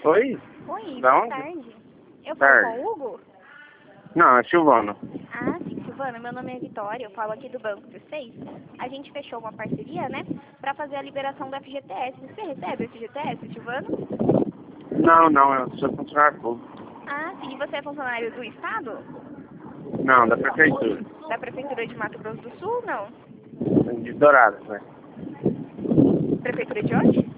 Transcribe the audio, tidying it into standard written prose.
Oi? Oi, Da boa onde? tarde. Eu falo com o Hugo? Não, é Silvano. Ah, sim, Silvana, meu nome é Vitória, eu falo aqui do Banco C6. A gente fechou uma parceria, né, pra fazer a liberação do FGTS. Você recebe o FGTS, Silvano? Não, eu sou funcionário público. Ah, sim, e você é funcionário do Estado? Não, da prefeitura. Da Prefeitura de Mato Grosso do Sul, não? De Dourados, né? Prefeitura de onde?